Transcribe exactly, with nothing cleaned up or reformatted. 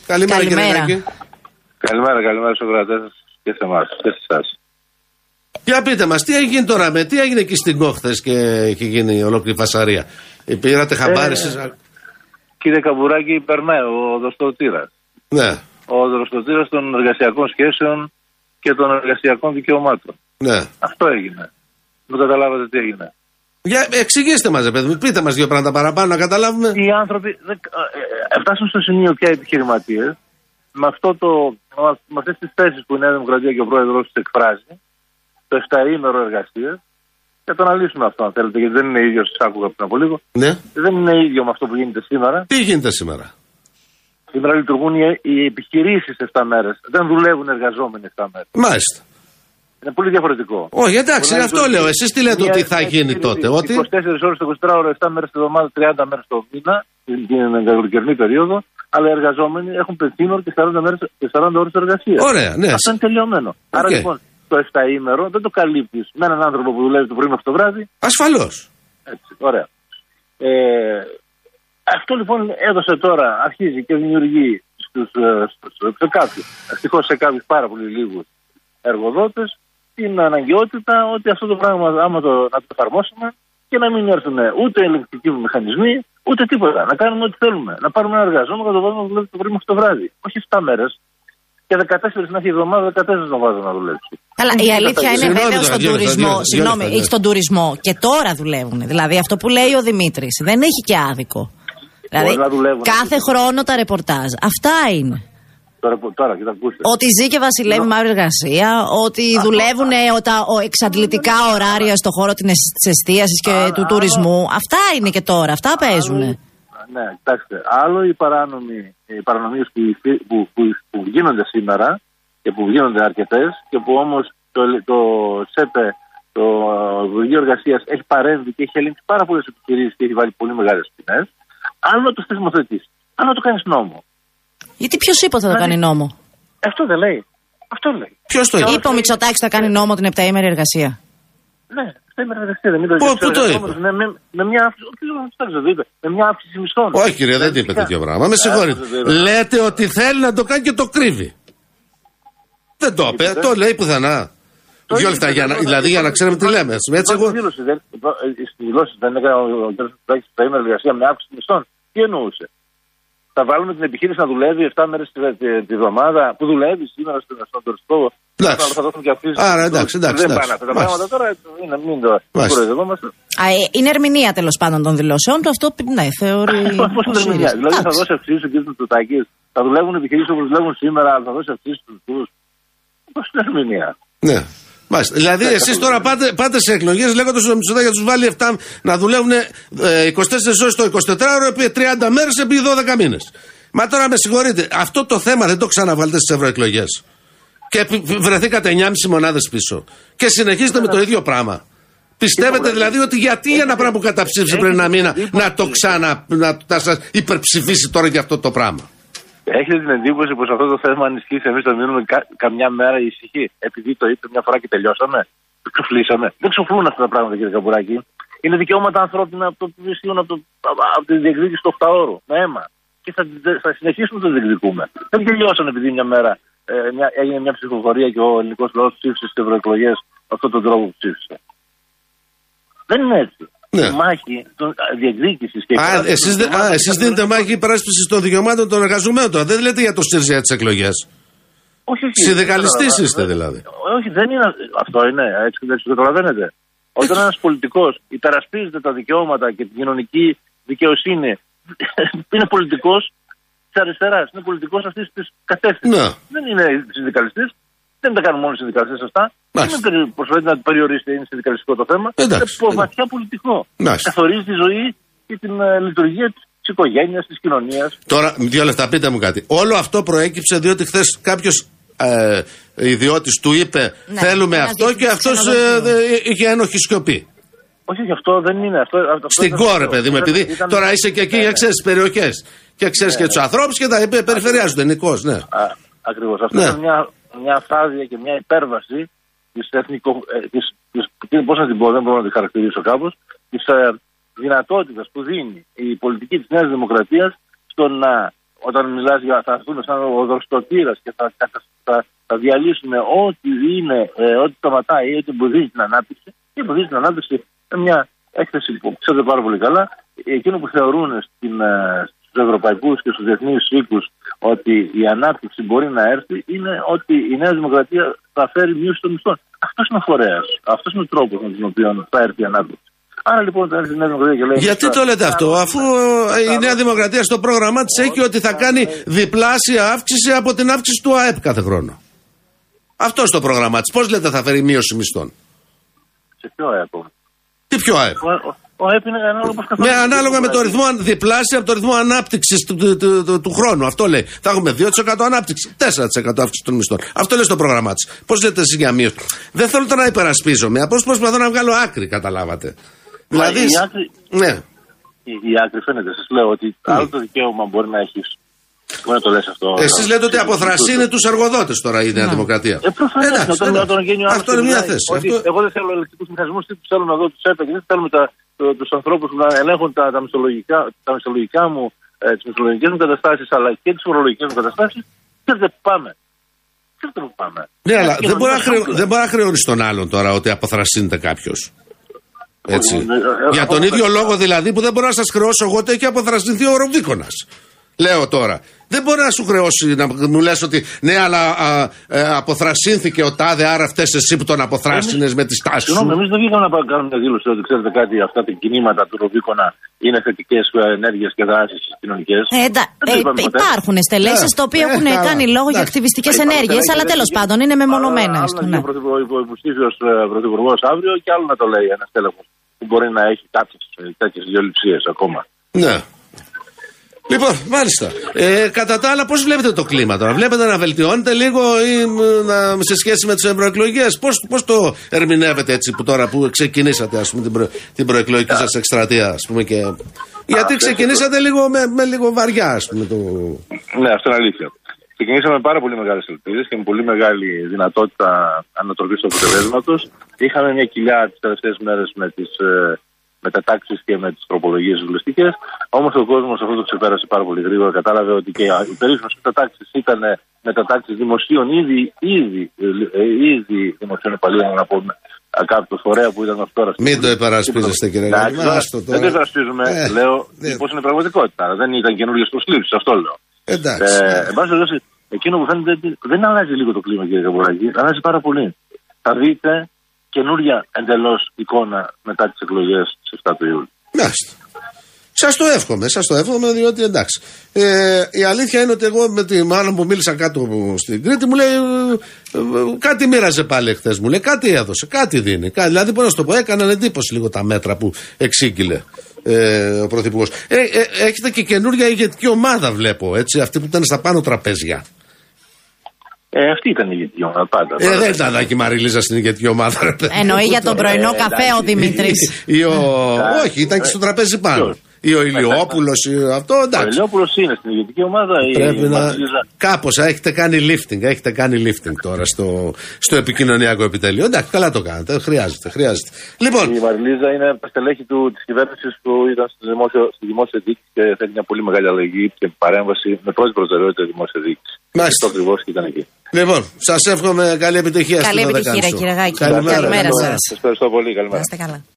Καλημέρα, καλημέρα. Κύριε Καλημέρα, καλημέρα στους κρατές και σε εμάς και σε εσάς. Για πείτε μας, τι έγινε τώρα, με τι έγινε εκεί στην Κόχθες και έχει γίνει ολόκληρη φασαρία. Πήρατε χαμπάρι εσείς? Ε, κύριε Καμπουράκη, περνάει ο δοστοτήρας. Ναι. Ο δοστοτήρας των εργασιακών σχέσεων και των εργασιακών δικαιωμάτων. Ναι. Αυτό έγινε. Δεν καταλάβατε τι έγινε. Για, εξηγήστε μας, παιδί μου, πείτε μας δύο πράγματα παραπάνω να καταλάβουμε. Οι άνθρωποι δεν, ε, φτάσουν στο σημείο πια οι επιχειρηματίες με, αυτό το, με αυτές τις θέσεις που η Νέα Δημοκρατία και ο πρόεδρος της εκφράζει, το εφταήμερο εργασίας. Και το αναλύσουμε αυτό, αν θέλετε, γιατί δεν είναι ίδιο, σας άκουγα πριν από λίγο. Ναι. Δεν είναι ίδιο με αυτό που γίνεται σήμερα. Τι γίνεται σήμερα? Σήμερα λειτουργούν οι επιχειρήσεις εφτά μέρες. Δεν δουλεύουν εργαζόμενοι εφτά μέρες. Μάλιστα. Είναι πολύ διαφορετικό. Όχι, εντάξει, αυτό λειτουργεί. Λέω. Εσείς τι λέτε ότι θα γίνει τότε? Ότι... είκοσι τέσσερις ώρες το είκοσι τέσσερα ώρες, εφτά μέρες τη εβδομάδα, τριάντα μέρες το μήνα, την καλοκαιρινή περίοδο. Αλλά οι εργαζόμενοι έχουν πενθήμερο και σαράντα ώρες εργασίας. Ωραία, ναι. Αυτό είναι τελειωμένο. Okay. Άρα λοιπόν το εφταήμερο δεν το καλύπτεις με έναν άνθρωπο που δουλεύει το πρωί μέχρι το βράδυ. Ασφαλώς. Έτσι, ωραία. Ε, αυτό λοιπόν έδωσε τώρα, αρχίζει και δημιουργεί στους, στους, σε κάποιους, ευτυχώς σε κάποιους πάρα πολύ λίγους εργοδότες, την αναγκαιότητα ότι αυτό το πράγμα άμα το, να το εφαρμόσουμε και να μην έρθουν ούτε ελεγκτικοί μηχανισμοί, ούτε τίποτα. Να κάνουμε ό,τι θέλουμε. Να πάρουμε ένα εργαζόμενο και να το βάλουμε να δουλεύει το πρωί μέχρι το βράδυ. Όχι εφτά μέρες. Και δεκατέσσερις να έχει εβδομάδα, δεκατέσσερις να βάζω να δουλέψει. Καλά, η αλήθεια είναι βέβαια στον τουρισμό. Συγγνώμη, στον τουρισμό και τώρα δουλεύουν. Δηλαδή αυτό που λέει ο Δημήτρης δεν έχει και άδικο. Δηλαδή κάθε χρόνο τα ρεπορτάζ. Αυτά είναι. Τώρα, τώρα, κοίτα, ακούστε. Ότι ζει και βασιλεύει μαύρη εργασία, ότι δουλεύουν εξαντλητικά ωράρια στον χώρο της εστίασης και του τουρισμού. Αυτά είναι και τώρα, αυτά παίζουν. Ναι, κοιτάξτε, άλλο οι, παράνομοι, οι παρανομίες που, που, που, που γίνονται σήμερα και που γίνονται αρκετές και που όμως το, το ΣΕΠΕ, το Υπουργείο Εργασίας έχει παρέμβει και έχει ελέγξει πάρα πολλές επιχειρήσεις και έχει βάλει πολύ μεγάλες ποινές. Άλλο να το θεσμοθετήσεις, άλλο να το κάνεις νόμο. Γιατί ποιος είπε ότι θα το κάνει νόμο? Αυτό δεν λέει. Αυτό λέει. Ποιος το είπε? Είπε ο Μητσοτάκης θα κάνει νόμο την επταήμερη εργασία. Ναι. Πού το είπε? Με, με, με μια αύξηση, με μια αύξηση μισθών. Όχι κύριε, δεν είπε τέτοιο πράγμα. Με συγχωρείτε. Λέτε ότι θέλει να το κάνει και το κρύβει. Δεν το είπε, το λέει πουθενά. Δυο λεπτά, δηλαδή για να ξέρουμε τι λέμε. Έτσι εγώ... Στη δηλώση δεν έκανε ο κ. Μητσοτάκης την εργασία με αύξηση μισθών. Τι εννοούσε? Θα βάλουμε την επιχείρηση να δουλεύει εφτά μέρες τη βδομάδα που δουλεύει σήμερα στον τουριστικό. Θα δώσουμε και αυξήσεις. Άρα εντάξει, εντάξει. Δεν πάνε αυτά τα πράγματα τώρα. Είναι, μην το κοροϊδευόμαστε. Είναι ερμηνεία τέλος πάντων των δηλώσεων του. Αυτό ναι, θεωρεί. Πώς είναι ερμηνεία? Δηλαδή θα δώσει αυξήσεις ο κ. Μητσοτάκης. Θα δουλεύουν επιχειρήσεις όπως δουλεύουν σήμερα, αλλά θα δώσει αυξήσεις στους τουρούς. Πώς είναι ερμηνεία? Ναι. Μάλιστα. Δηλαδή, εσείς τώρα πάτε, πάτε σε εκλογές λέγοντας ότι ο Μητσοτάκης τους βάλει εφτά να δουλεύουν ε, είκοσι τέσσερις ώρες το εικοσιτετράωρο επί τριάντα μέρες επί δώδεκα μήνες. Μα τώρα με συγχωρείτε, αυτό το θέμα δεν το ξαναβάλετε στις ευρωεκλογές. Και βρεθήκατε εννιά και μισή μονάδες πίσω. Και συνεχίζετε με το ίδιο πράγμα. Πιστεύετε δηλαδή ότι γιατί ένα πράγμα που καταψήφισε πριν ένα μήνα να το ξανα. να σας υπερψηφίσει τώρα για αυτό το πράγμα? Έχετε την εντύπωση πως αυτό το θέμα αν ισχύσει εμείς το μείνουμε κα, καμιά μέρα ησυχή? Επειδή το είπε μια φορά και τελειώσαμε, το ξοφλήσαμε. Δεν ξοφλούν αυτά τα πράγματα, κύριε Καμπουράκη. Είναι δικαιώματα ανθρώπινα από το που ισχύουν από, από τη διεκδίκηση του οκτάωρου με αίμα. Και θα, θα συνεχίσουμε να το διεκδικούμε. Δεν τελειώσαν επειδή μια μέρα ε, μια, έγινε μια ψηφοφορία και ο ελληνικός λαός ψήφισε στις ευρωεκλογές με αυτόν τον τρόπο που ψήφισε. Δεν είναι έτσι. Ναι. Μάχη διεκδίκησης και. Α, εσείς, δε, α, εσείς δίνετε μάχη υπεράσπισης των δικαιωμάτων των εργαζομένων τώρα. Δεν λέτε για το ΣΥΡΙΖΑ για τις εκλογές. Όχι, όχι. Συνδικαλιστής είστε δηλαδή. Όχι, δεν είναι. Αυτό είναι. Έτσι δεν το καταλαβαίνετε. Όταν ένας πολιτικός υπερασπίζεται τα δικαιώματα και την κοινωνική δικαιοσύνη, είναι πολιτικός της αριστεράς. Είναι πολιτικός αυτής της κατεύθυνσης. Ναι. Δεν είναι συνδικαλιστής. Δεν τα κάνουν μόνο οι συνδικαλιστές αυτά. Δεν προσπαθείτε να περιορίσετε, είναι συνδικαλιστικό το θέμα. Είναι βαθιά πολιτικό. Μάλιστα. Καθορίζει τη ζωή και την uh, λειτουργία της οικογένειας, της κοινωνίας. Τώρα, δύο λεπτά, πείτε μου κάτι. Όλο αυτό προέκυψε διότι χθες κάποιος ε, ιδιώτης του είπε ναι, θέλουμε αυτό και αυτός ε, είχε ένοχη σιωπή. Όχι, γι' αυτό δεν είναι. Αυτό, αυτό Στην Κόρε, παιδί μου, επειδή ήταν... τώρα είσαι και εκεί, ναι, ξέρεις τις περιοχές και ξέρεις ναι, και τους ανθρώπους και τα είπε, περιφερειάζονται ενικώς, ναι. Ακριβώς. Αυτό ναι, είναι μια, μια φράδια και μια υπέρβαση της εθνικο... της, της, της, πώς να την πω, δεν μπορώ να τη χαρακτηρίσω κάπως, της ε, δυνατότητας που δίνει η πολιτική της Νέας Δημοκρατίας στο να όταν μιλάς για θα έρθουν σαν οδοστοτήρας και θα, θα, θα, θα διαλύσουν ό,τι είναι, ε, ό,τι σταματάει ή ό,τι εμποδίζει την ανάπτυξη, και εμποδίζει την ανάπτυξη με μια έκθεση που ξέρετε πάρα πολύ καλά, εκείνο που θεωρούν στην, στους ευρωπαϊκούς και στους διεθνείς οίκους ότι η ανάπτυξη μπορεί να έρθει, είναι ότι η Νέα Δημοκρατία θα φέρει μείωση των μισθών. Αυτός είναι ο φορέας. Αυτός είναι ο τρόπος με τον οποίο θα έρθει η ανάπτυξη. Άρα λοιπόν θα έρθει η Νέα Δημοκρατία και λέει. Γιατί το λέτε αυτό, αφού η Νέα Δημοκρατία στο πρόγραμμά της έχει ότι θα κάνει διπλάσια αύξηση από την αύξηση του ΑΕΠ κάθε χρόνο. Αυτό στο πρόγραμμά της. Πώς λέτε θα φέρει μείωση μισθών? Σε ποιο ΑΕΠ? Τι ποιο ΑΕΠ? Ο ΑΕΠ είναι ανάλογα, με, ανάλογα με το ρυθμό, διπλάσια από το ρυθμό ανάπτυξης του, του, του, του, του χρόνου. Αυτό λέει. Θα έχουμε δύο τοις εκατό ανάπτυξη, τέσσερα τοις εκατό αύξηση των μισθών. Αυτό λέει στο πρόγραμμά της. Πώς λέτε εσείς για μείωση? Δεν θέλω να υπερασπίζομαι. Απλώς προσπαθώ να βγάλω άκρη, καταλάβατε. Δηλαδή. Η άκρη, ναι. η, η άκρη φαίνεται. Σας λέω ότι mm. άλλο το δικαίωμα μπορεί να έχεις. Μπορεί να το λες αυτό. Εσείς λέτε ότι αποθρασύνει τους εργοδότες τώρα η Νέα Δημοκρατία. Ε, προφανώς. Αυτό είναι μια θέση. Εγώ δεν θέλω ελεκτικούς μηχανισμούς, τι τους θέλω να δω τους ΕΠΕ και δεν θέλουμε τα. Τους ανθρώπους που να ελέγχουν τα, τα, μισθολογικά, τα μισθολογικά μου, ε, τις μισθολογικές μου καταστάσεις αλλά και τις φορολογικές μου καταστάσεις. Ξέρετε που πάμε. Ξέρετε που πάμε. Ναι, αλλά δεν μπορεί, χρεω, δεν μπορεί να χρεώνει τον άλλον τώρα ότι αποθρασύνεται κάποιος. Έτσι. Ε, ε, Για τον ίδιο λόγο δηλαδή που δεν μπορώ να σας χρεώσω εγώ ότι έχει αποθρασυνθεί ο Ροβίκονας. Λέω τώρα. Δεν μπορεί να σου χρεώσει να μου λες ότι ναι, αλλά α, ε, αποθρασύνθηκε ο τάδε, άρα φταίς εσύ που τον αποθράσινες με τις τάσεις σου. Εμείς δεν βγήκαμε να κάνουμε μια δήλωση ότι ξέρετε κάτι, αυτά τα κινήματα του Ροβίκονα είναι θετικές ενέργειες και δράσεις κοινωνικές. Ε, ε, ε, υπάρχουν στελέσεις τα οποία έχουν ε, κάνει λόγο για ακτιβιστικές ενέργειες, αλλά τέλος πάντων είναι μεμονωμένα. Άλλο είναι ο υποψήφιος πρωθυπουργός αύριο και άλλο να το λέει ένας τέλεχος που μπορεί να έχει κάποιες τέτοιες ιδιοληψίες ακόμα. Ναι. Λοιπόν, μάλιστα. Ε, κατά τα άλλα, πώς βλέπετε το κλίμα τώρα? Βλέπετε να βελτιώνεται λίγο ή να, σε σχέση με τις ευρωεκλογές? Πώς, πώς το ερμηνεύετε έτσι που τώρα που ξεκινήσατε ας πούμε, την, προ, την προεκλογική σας εκστρατεία? Ας πούμε, και... Γιατί ξεκινήσατε λίγο με, με λίγο βαριά, ας πούμε. Το... Ναι, αυτό είναι αλήθεια. Ξεκινήσαμε με πάρα πολύ μεγάλες ελπίδες και με πολύ μεγάλη δυνατότητα ανατροπής του αποτελέσματος. Είχαμε μια κοιλιά τις τελευταίες μέρες με τις. Μετατάξεις και με τις τροπολογίες βουλευτικές. Όμως ο κόσμος αυτό το ξεπέρασε πάρα πολύ γρήγορα. Κατάλαβε ότι και οι περίφημες μετατάξεις ήταν μετατάξεις δημοσίων ήδη, ήδη, ήδη δημοσίων υπαλλήλων από κάποιο φορέα που ήταν αυτό τώρα. Μην το υπερασπίζεστε κύριε Γάλλη. Δεν το υπερασπίζουμε. Ε, λέω πώς είναι η πραγματικότητα. Δεν ήταν καινούργιες προσλήψεις. Αυτό λέω. Εντάξει. Ε, εν πάση περιπτώσει, εκείνο που φαίνεται δεν αλλάζει λίγο το κλίμα κύριε Καμπουράκη. Αλλάζει πάρα πολύ. Θα δείτε καινούρια εντελώς εικόνα μετά τις εκλογές της επτά του Ιούλιου. Μάλιστα. Σας το εύχομαι, σας το εύχομαι, διότι εντάξει. Ε, η αλήθεια είναι ότι εγώ με τη μάνα που μίλησα κάτω στην Κρήτη μου λέει ε, ε, κάτι μοίραζε πάλι χθες. Μου λέει κάτι έδωσε, κάτι δίνει. Κάτι, δηλαδή, πώς να σου το πω, έκαναν εντύπωση λίγο τα μέτρα που εξήγηλε ε, ο Πρωθυπουργός. Ε, ε, έχετε και καινούρια ηγετική ομάδα, βλέπω, έτσι, αυτή που ήταν στα πάνω τραπέζια. Ε, αυτή ήταν η ηγετική ομάδα πάντα. Ε, δεν ήταν Άκη Μαριλίζα στην ηγετική ομάδα. Εννοεί για τον πρωινό καφέ ο Δημήτρης. Όχι, ήταν και στο τραπέζι πάνω. Ή ο Ηλιόπουλος, αυτό εντάξει. Ο Ηλιόπουλος είναι στην ηγετική ομάδα. Πρέπει η να. Κάπως έχετε κάνει lifting, έχετε κάνει lifting τώρα στο, στο επικοινωνιακό επιτελείο. Εντάξει, καλά το κάνετε. Χρειάζεται, χρειάζεται. Λοιπόν. Η Μαριλίζα είναι στελέχη της κυβέρνησης που ήταν στη δημόσια, στη δημόσια διοίκηση και θέλει μια πολύ μεγάλη αλλαγή και παρέμβαση με πρώτη προτεραιότητα τη δημόσια διοίκηση. Μάλιστα. Αυτό ακριβώς και ήταν εκεί. Λοιπόν, σας εύχομαι καλή επιτυχία. Καλή επιτυχία, κύριε Γάκη. Καλημέρα σας. Σας ευχαριστώ πολύ. Καλημέρα. Να είστε καλά.